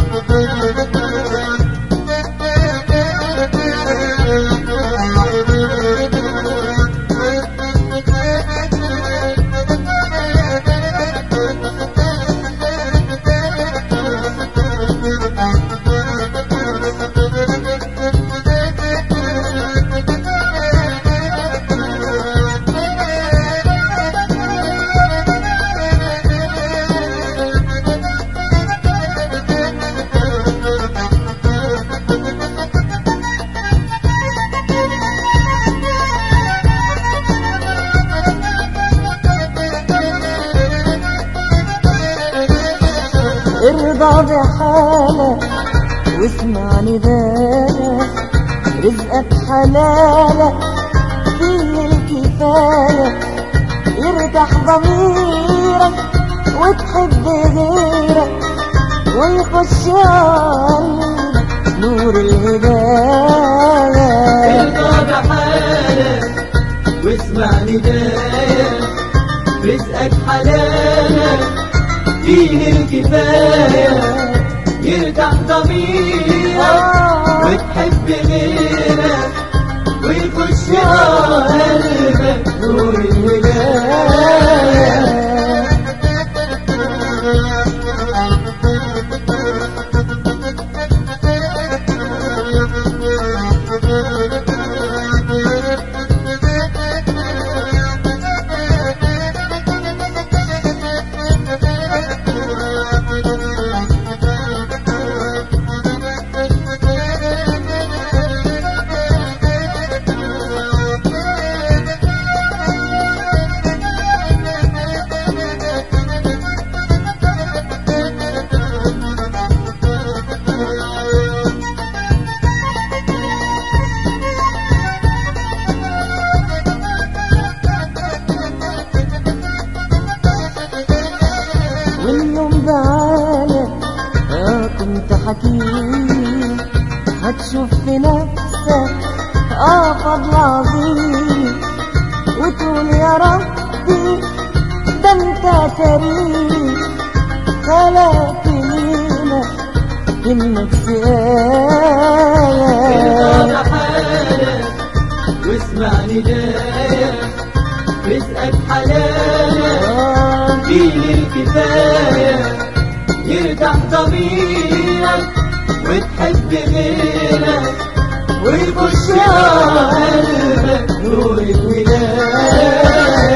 ارضى بحالك واسمع نداءك، رزقك حلالك فيه الكفاية، يرتاح ضميرك وتحب غيرك، ويخش قلبك نور الهداية. ارضى بحالك واسمع نداءك، رزقك حلالك فيه الكفاية، يرتاح ضميرك وتحب غيرك، ويخش قلبك نور الهداية. واليوم بعالك كنت حكيم، هتشوف في نفسك فضل عظيم، وتقول يا ربي ده انت كريم، خلقت لينا انك سقايا. ارضى بحالك واسمع نداءك، رزقك حلالك فيه الكفاية، يرتاح ضميرك وتحب غيرك، ويخش قلبك نور الولاية.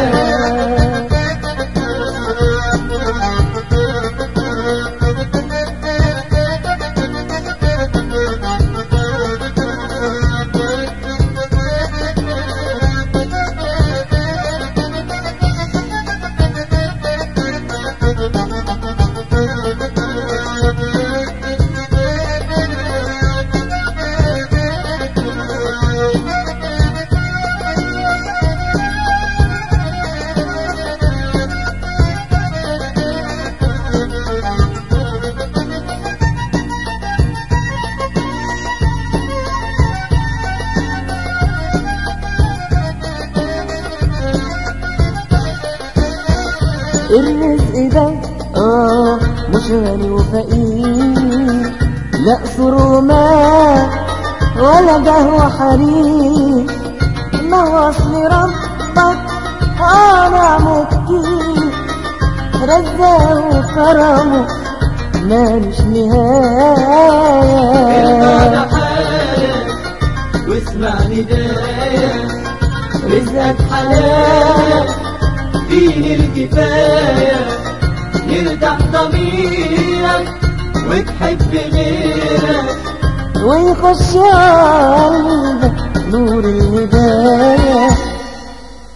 الرزق ده مش غني وفقير، لا ثرومات ولا قهوة حرير، ما هو اصل ربك نعمه كتير، رزقه وكرمه مالوش نهاية. ارضى بحالك واسمع نداءك، رزقك حلالك فيه الكفاية، يرتاح ضميرك وتحب غيرك، ويخش قلبك نور الهداية.